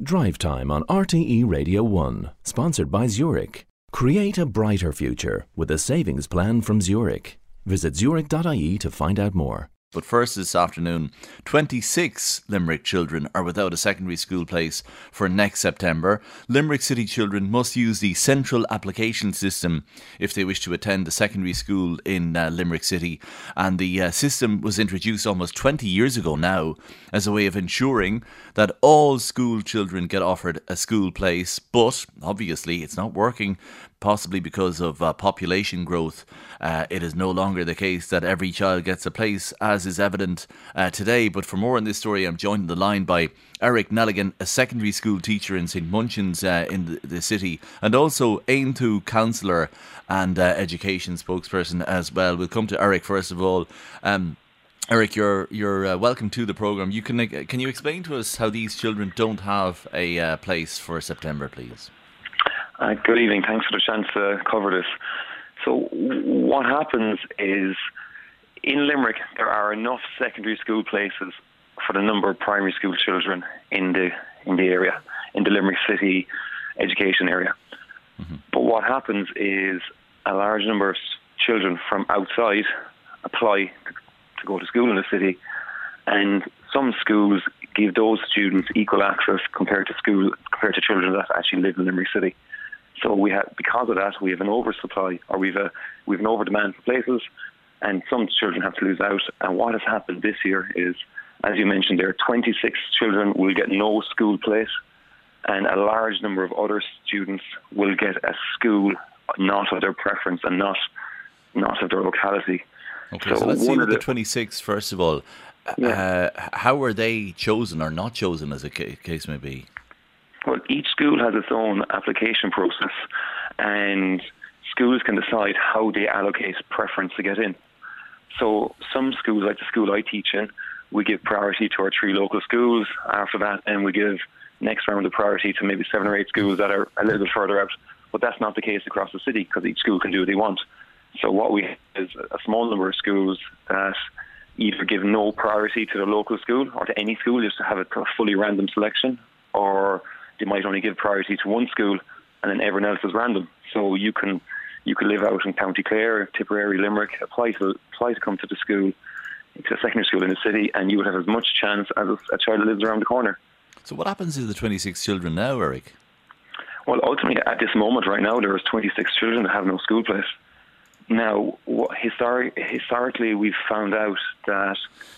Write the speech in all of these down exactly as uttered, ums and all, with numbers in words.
Drive Time on R T E Radio one, sponsored by Zurich. Create a brighter future with a savings plan from Zurich. Visit zurich dot I E to find out more. But first this afternoon, twenty-six Limerick children are without a secondary school place for next September. Limerick City children must use the central application system if they wish to attend a secondary school in uh, Limerick City. And the uh, system was introduced almost twenty years ago now as a way of ensuring that all school children get offered a school place. But obviously it's not working, possibly because of uh, population growth. Uh, it is no longer the case that every child gets a place, as is evident uh, today. But for more on this story, I'm joined on the line by Eric Nelligan, a secondary school teacher in Saint Munchin's uh, in the, the city, and also Aontú councillor and uh, education spokesperson as well. We'll come to Eric first of all. Um, Eric, you're you're uh, welcome to the programme. You can uh, can you explain to us how these children don't have a uh, place for September, please? Uh, good evening. Thanks for the chance to cover this. So what happens is, in Limerick, there are enough secondary school places for the number of primary school children in the in the area, in the Limerick City education area. Mm-hmm. But what happens is a large number of children from outside apply to, to go to school in the city, and some schools give those students equal access compared to school compared to children that actually live in Limerick City. So we have, because of that, we have an oversupply, or we've a we've an overdemand for places, and some children have to lose out. And what has happened this year is, as you mentioned, there are twenty-six children will get no school place, and a large number of other students will get a school not of their preference and not not of their locality. Okay, so, so let's see with the, the twenty-six first of all. Yeah. Uh, how are they chosen or not chosen, as a ca- case may be? Well, each school has its own application process, and schools can decide how they allocate preference to get in. So some schools, like the school I teach in, we give priority to our three local schools. After that, then we give next round of priority to maybe seven or eight schools that are a little bit further out. But that's not the case across the city, because each school can do what they want. So what we have is a small number of schools that either give no priority to the local school or to any school, just to have a fully random selection, or they might only give priority to one school and then everyone else is random. So you can you can live out in County Clare, Tipperary, Limerick, apply to apply to come to the school, to a secondary school in the city, and you would have as much chance as a child that lives around the corner. So what happens to the twenty-six children now, Eric? Well, ultimately, at this moment right now, there is twenty-six children that have no school place. Now, what, historic, historically, we've found out that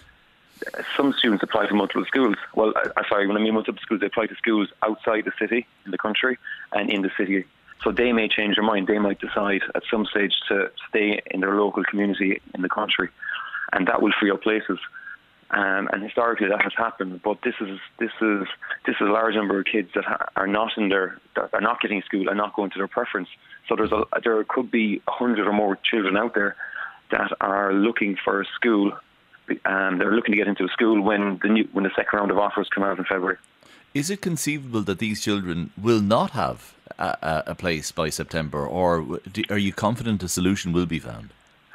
some students apply to multiple schools. Well, I, sorry, when I mean multiple schools, they apply to schools outside the city, in the country, and in the city. So they may change their mind. They might decide at some stage to stay in their local community in the country, and that will free up places. Um, and historically, that has happened. But this is this is this is a large number of kids that ha- are not in their that are not getting school and not going to their preference. So there's a there could be a hundred or more children out there that are looking for a school. And they're looking to get into a school when the new, when the second round of offers come out in February. Is it conceivable that these children will not have a, a place by September, or do, are you confident a solution will be found?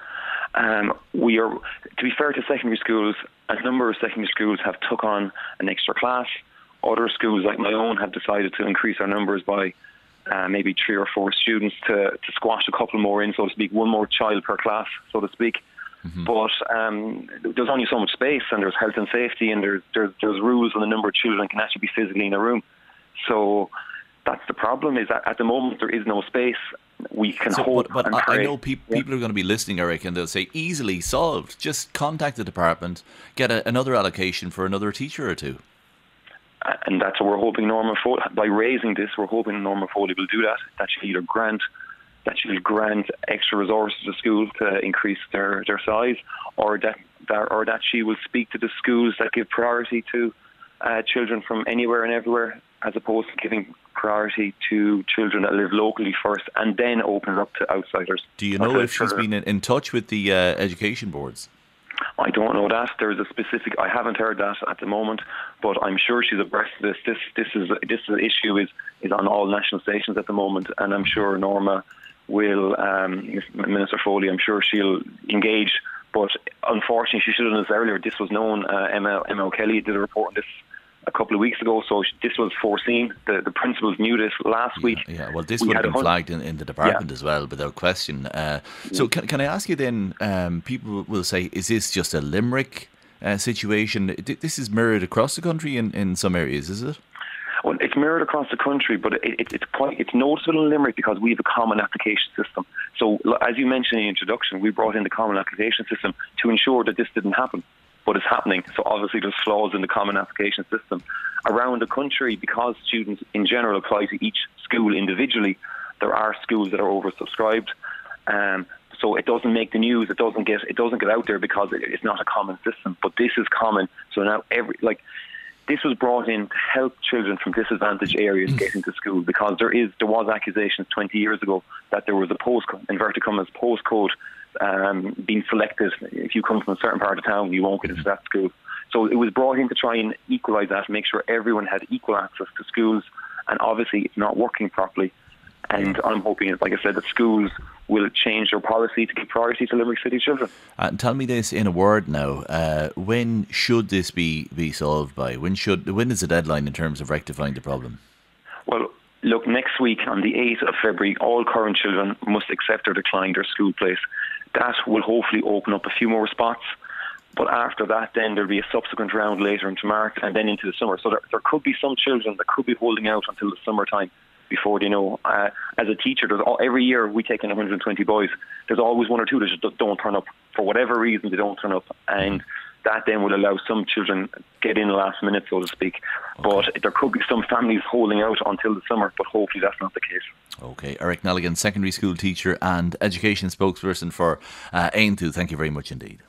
Um, we are, to be fair to secondary schools, a number of secondary schools have took on an extra class. Other schools, like my own, have decided to increase our numbers by uh, maybe three or four students to, to squash a couple more in, so to speak, one more child per class, so to speak. Mm-hmm. But um, there's only so much space, and there's health and safety, and there's, there's there's rules on the number of children that can actually be physically in a room. So that's the problem, is that at the moment there is no space. We can so, hope But, but and I, pray. I know pe- yeah. people are going to be listening, Eric, and they'll say, easily solved. Just contact the department, get a, another allocation for another teacher or two. And that's what we're hoping Norma Foley, by raising this, we're hoping Norma Foley will do that. That should either grant that should grant extra resources to schools to increase their, their size, or that, that or that she will speak to the schools that give priority to uh, children from anywhere and everywhere, as opposed to giving priority to children that live locally first, and then opens up to outsiders. Do you know if she's been in, in touch with the uh, education boards? I don't know that. There's a specific. I haven't heard that at the moment, but I'm sure she's abreast of this. This this is this is issue is is on all national stations at the moment, and I'm sure Norma will, um, Minister Foley, I'm sure she'll engage. But unfortunately, she should have done this earlier. This was known. Uh, Emma Emma O'Kelly did a report on this a couple of weeks ago, so this was foreseen. The the principals knew this last yeah, week. Yeah, well, this we would have been hun- flagged in, in the department yeah. as well, without question. Uh, so can, can I ask you then, um, people will say, is this just a Limerick uh, situation? This is mirrored across the country in, in some areas, is it? Well, it's mirrored across the country, but it, it, it's quite it's noticeable in Limerick because we have a common application system. So, as you mentioned in the introduction, we brought in the common application system to ensure that this didn't happen, but it's happening. So, obviously, there's flaws in the common application system around the country because students in general apply to each school individually. There are schools that are oversubscribed, um, so it doesn't make the news. It doesn't get it doesn't get out there because it, it's not a common system. But this is common. So now every like. This was brought in to help children from disadvantaged areas get into school because there is there was accusations twenty years ago that there was a postcode, inverted commas, postcode um, being selected. If you come from a certain part of town, you won't get into that school. So it was brought in to try and equalise that, make sure everyone had equal access to schools. And obviously, it's not working properly. And I'm hoping, like I said, that schools will change their policy to give priority to Limerick City children. Uh, tell me this in a word now. Uh, when should this be, be solved by? When should when is the deadline in terms of rectifying the problem? Well, look, next week on the eighth of February, all current children must accept or decline their school place. That will hopefully open up a few more spots. But after that, then there'll be a subsequent round later into March and then into the summer. So there, there could be some children that could be holding out until the summertime before they know. Uh, as a teacher, there's all, every year we take in one hundred twenty boys. There's always one or two that just don't turn up. For whatever reason, they don't turn up. And that then will allow some children get in the last minute, so to speak. Okay. But there could be some families holding out until the summer, but hopefully that's not the case. Okay. Eric Nelligan, secondary school teacher and education spokesperson for uh, Aontú. Thank you very much indeed.